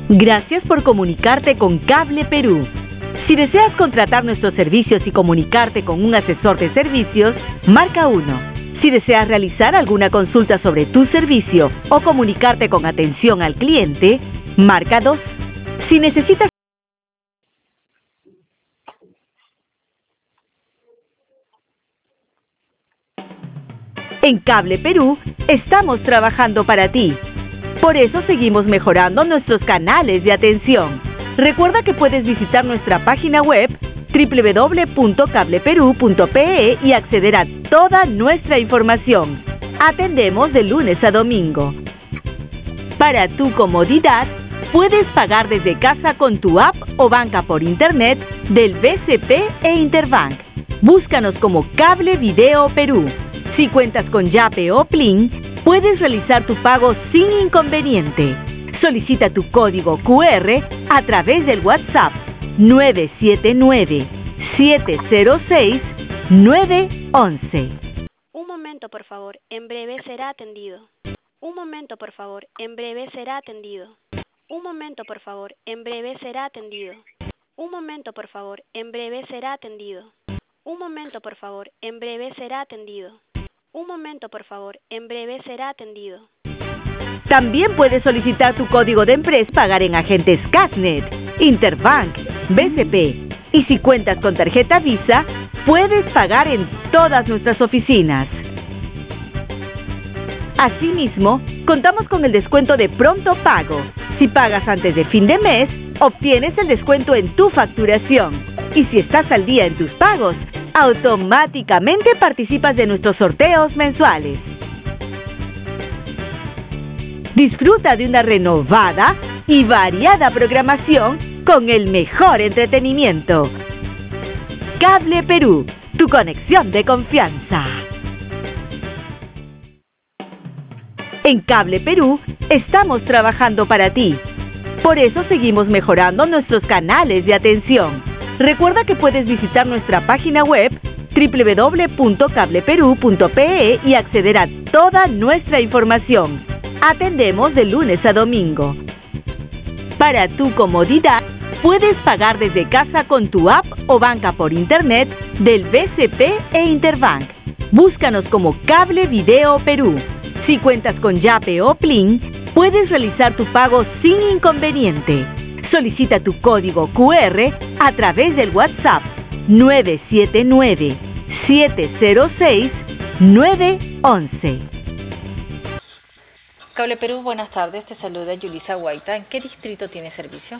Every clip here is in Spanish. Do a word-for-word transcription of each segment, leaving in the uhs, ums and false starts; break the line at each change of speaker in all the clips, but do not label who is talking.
Gracias por comunicarte con Cable Perú. Si deseas contratar nuestros servicios y comunicarte con un asesor de servicios, marca uno. Si deseas realizar alguna consulta sobre tu servicio o comunicarte con atención al cliente, marca dos. Si necesitas En Cable Perú, estamos trabajando para ti. Por eso seguimos mejorando nuestros canales de atención. Recuerda que puedes visitar nuestra página web doble u doble u doble u punto cable perú punto pe e y acceder a toda nuestra información. Atendemos de lunes a domingo. Para tu comodidad, puedes pagar desde casa con tu app o banca por internet del B C P e Interbank. Búscanos como Cable Video Perú. Si cuentas con Yape o Plin, puedes realizar tu pago sin inconveniente. Solicita tu código cu erre a través del WhatsApp nueve siete nueve, siete cero seis, nueve once.
Un momento, por favor. En breve será atendido. Un momento, por favor. En breve será atendido. Un momento, por favor. En breve será atendido. Un momento, por favor. En breve será atendido. Un momento, por favor. En breve será atendido. Un momento, por favor. En breve será atendido.
También puedes solicitar tu código de empresa, pagar en agentes Casnet, Interbank, B C P. Y si cuentas con tarjeta Visa, puedes pagar en todas nuestras oficinas. Asimismo, contamos con el descuento de pronto pago. Si pagas antes de fin de mes, obtienes el descuento en tu facturación. Y si estás al día en tus pagos, automáticamente participas de nuestros sorteos mensuales. Disfruta de una renovada y variada programación con el mejor entretenimiento. Cable Perú, tu conexión de confianza. En Cable Perú, estamos trabajando para ti. Por eso seguimos mejorando nuestros canales de atención. Recuerda que puedes visitar nuestra página web doble u doble u doble u punto cable perú punto pe e y acceder a toda nuestra información. Atendemos de lunes a domingo. Para tu comodidad, puedes pagar desde casa con tu app o banca por internet del B C P e Interbank. Búscanos como Cable Video Perú. Si cuentas con Yape o Plin, puedes realizar tu pago sin inconveniente. Solicita tu código cu erre a través del WhatsApp nueve siete nueve, siete cero seis, nueve once.
Cable Perú, buenas tardes. Te saluda Yulisa Guaita. ¿En qué distrito tiene servicio?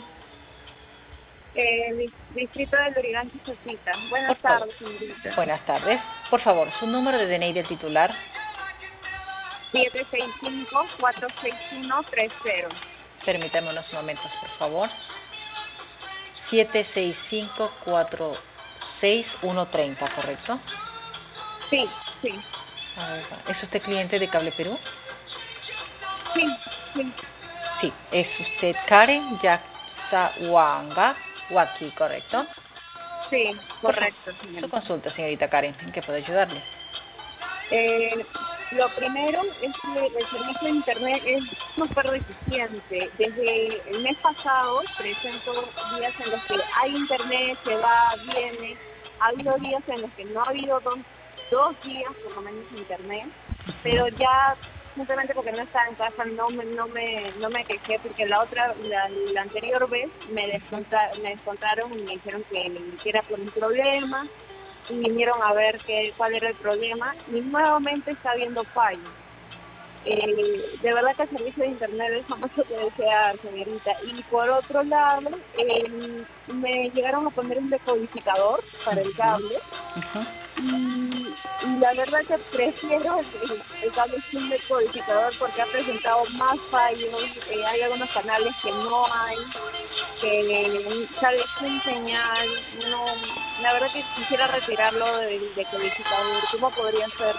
Eh, distrito de Lurigancho, Chusita. Buenas tardes, señorita.
Buenas tardes. Por favor, su número de D N I del titular.
siete seis cinco, cuatro seis uno, tres cero.
Permítame unos momentos, por favor. siete seis cinco, cuatro seis uno, tres cero, ¿correcto?
Sí, sí.
A ver, ¿es usted cliente de Cable Perú?
Sí, sí.
Sí, es usted Karen Yaxawanga Waki, ¿correcto?
Sí, correcto, señorita.
Su consulta, señorita Karen, ¿en qué puedo ayudarle?
Eh, lo primero es que el servicio de internet es súper deficiente. Desde el mes pasado presento días en los que hay internet, se va, viene. Ha habido días en los que no ha habido dos, dos días por lo menos internet, pero ya simplemente porque no estaba en casa no me no me no me quejé, porque la otra la, la anterior vez me descontra, me descontaron y me dijeron que, que era por un problema y vinieron a ver qué cuál era el problema y nuevamente está habiendo fallos. Eh, de verdad que el servicio de internet deja mucho que desear, señorita. Y por otro lado, eh, me llegaron a poner un decodificador para el cable.
Uh-huh.
y, y la verdad que prefiero el, el cable sin decodificador porque ha presentado más fallos. Eh, hay algunos canales que no hay, que sale sin señal. No, la verdad que quisiera retirarlo del decodificador. ¿Cómo podría ser?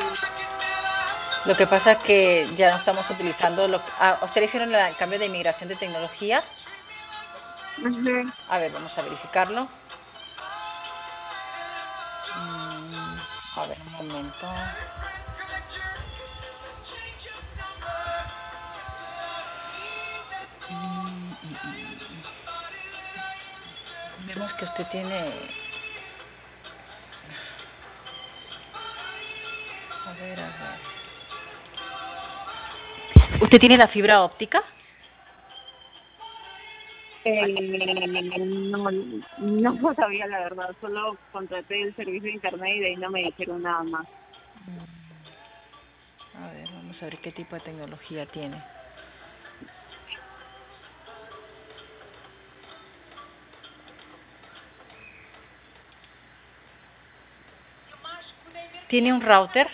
Lo que pasa es que ya no estamos utilizando... Lo, ah, ¿ustedes hicieron el cambio de migración de tecnología?
Uh-huh.
A ver, vamos a verificarlo. Mm, a ver, un momento. Mm, mm, Vemos que usted tiene... A ver, a ver. ¿Usted tiene la fibra óptica?
Eh, no, no sabía la verdad, solo contraté el servicio de internet y de ahí no me dijeron nada más.
A ver, vamos a ver qué tipo de tecnología tiene. ¿Tiene un router?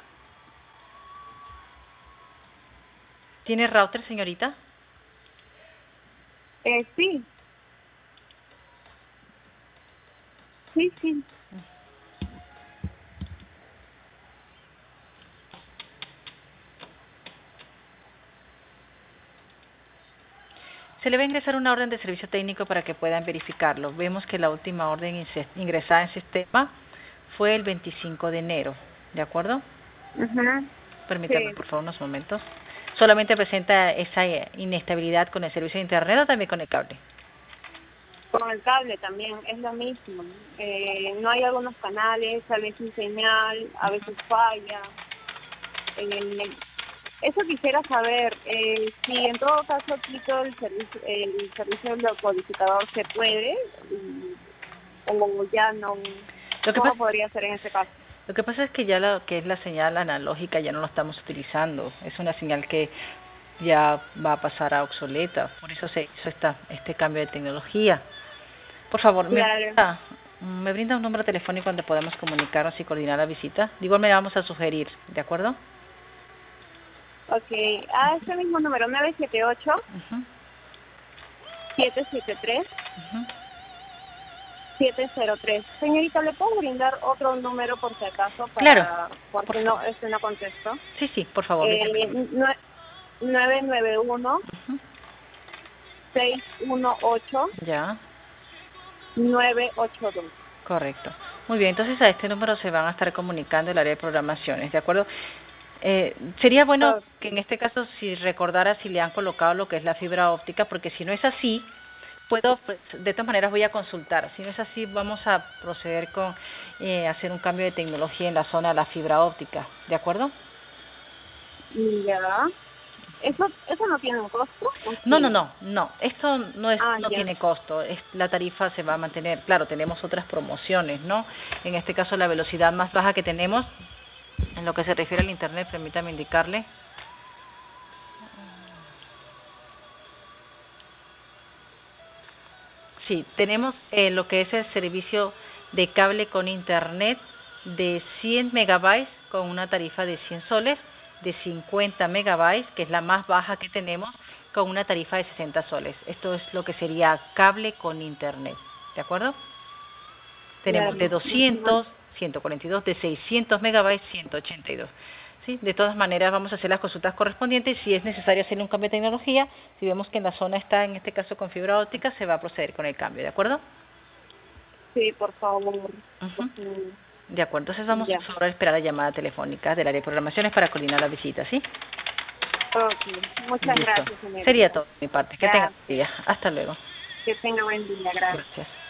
¿Tiene router, señorita?
Eh, sí. Sí, sí.
Se le va a ingresar una orden de servicio técnico para que puedan verificarlo. Vemos que la última orden ingresada en sistema fue el veinticinco de enero, ¿de acuerdo?
Uh-huh.
Permítame,
Sí.
por favor, unos momentos. ¿Solamente presenta esa inestabilidad con el servicio de internet o también con el cable?
Con el cable también es lo mismo. Eh, no hay algunos canales, a veces señal, a veces falla. Eh, eso quisiera saber, eh, si en todo caso quito el servicio, el servicio del codificador, ¿se puede? Y- o ya no.
Lo que
¿Cómo
pasa,
podría ser en ese caso?
lo que pasa es que ya lo que es la señal analógica ya no lo estamos utilizando. Es una señal que ya va a pasar a obsoleta. Por eso se hizo esta, este cambio de tecnología. Por favor, me,
Claro.
brinda, me brinda un número telefónico donde podamos comunicarnos y coordinar la visita. De igual manera vamos a sugerir, ¿de acuerdo?
Ok, a este mismo número, nueve siete ocho,
Uh-huh.
siete siete tres,
Uh-huh.
siete cero tres. Señorita, ¿le puedo brindar otro número por si acaso? Para,
Claro,
porque
por
no,
favor.
este no contesto.
Sí, sí, por favor.
Eh, nue- nueve nueve uno,
Uh-huh.
seis uno ocho,
Ya,
nueve ocho dos.
correcto. Muy bien, entonces a este número se van a estar comunicando el área de programaciones, ¿de acuerdo? Eh, sería bueno que en este caso si recordara si le han colocado lo que es la fibra óptica, porque si no es así, puedo, pues, de todas maneras voy a consultar. Si no es así, vamos a proceder con eh, hacer un cambio de tecnología en la zona de la fibra óptica, ¿de acuerdo?
Ya. ¿Eso, eso no tiene un costo? ¿O
No,
sí?
no, no, no. Esto no es,
Ah,
no
ya.
tiene costo. Es, la tarifa se va a mantener. Claro, tenemos otras promociones, ¿no? En este caso, la velocidad más baja que tenemos, en lo que se refiere al internet, permítame indicarle. Sí, tenemos eh, lo que es el servicio de cable con internet de cien megabytes con una tarifa de cien soles, de cincuenta megabytes, que es la más baja que tenemos, con una tarifa de sesenta soles. Esto es lo que sería cable con internet, ¿de acuerdo? Tenemos de
Claro.
doscientos, ciento cuarenta y dos, de seiscientos megabytes, ciento ochenta y dos. ¿Sí? De todas maneras, vamos a hacer las consultas correspondientes. Si es necesario hacer un cambio de tecnología, si vemos que en la zona está, en este caso, con fibra óptica, se va a proceder con el cambio, ¿de acuerdo?
Sí, por favor.
Uh-huh.
Porque-
De acuerdo, entonces vamos
Ya.
ahora a esperar la llamada telefónica del área de programaciones para coordinar la visita, ¿sí?
Ok. Muchas
Listo.
gracias, señorita.
Sería todo de mi parte. Que tenga
Gracias.
buen día. Hasta luego.
Que tenga buen día. Gracias.
Gracias.